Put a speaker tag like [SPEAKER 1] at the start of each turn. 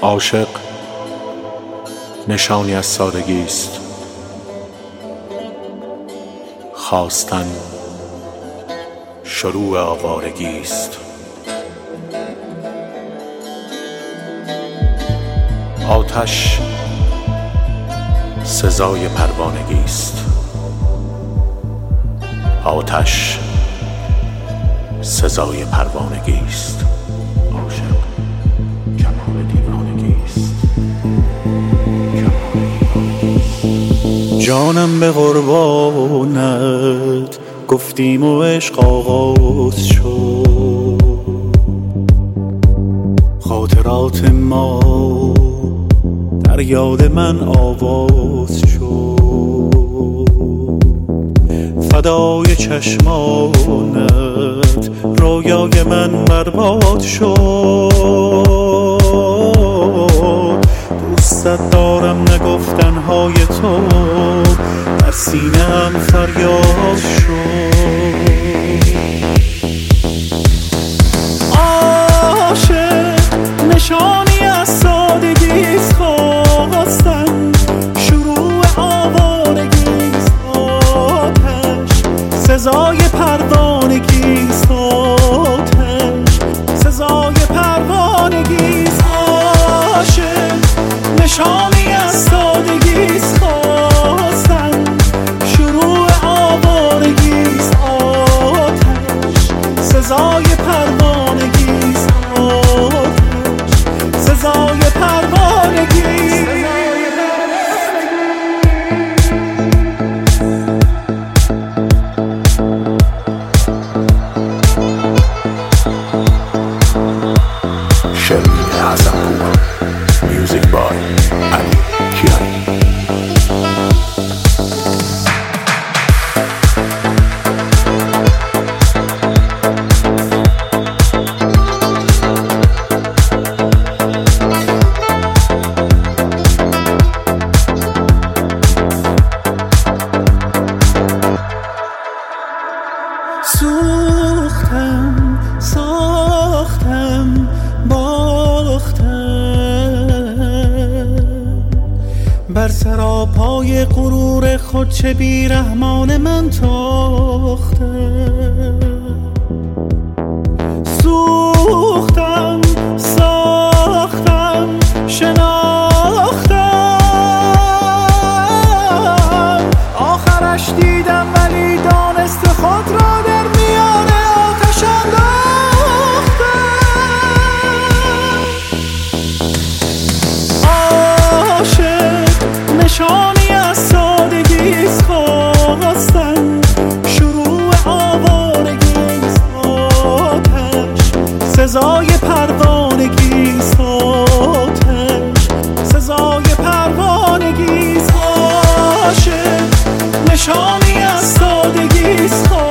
[SPEAKER 1] عاشق نشانی از سادگی است، خواستن شروع آوارگی است. آتش سزای پروانگی است، آتش سزای پروانگی است. عاشق کمال دیوانگی است.
[SPEAKER 2] جانم به قربانت گفتیم و عشق آغاز شد، خاطرات ما در یاد من آواز شد، فدای چشمانت رویای من برباد شد. دوستت دارم نگفتنهای تو در سینه‌ام فریاد شد. عاشق نشانی از سادگیست، خواستن شروع آوارگیست. آتش سزای پروانگیست، آتش سزای پروانگیست. عاشق نشانی از سادگیست، خواستن شروع آوارگیست. آتش سزای پروانگیست، آتش سزای پروانگیست.
[SPEAKER 1] شمیم حسن‌پور، میوزیک بای علی کیانی.
[SPEAKER 2] سوختم، ساختم، باختم، بر سراپای غرور خود چه بیرحمان من تاختم. سوختم، ساختم، شناختم، آخرش دیدم ولی دانست خود را در میان آتش انداختم. عاشق نشانی از سادگیست، خواستن شروع آوارگیست. آتش سزای پروانگیست، آتش سزای پروانگیست. عاشق نشانی از سادگیست.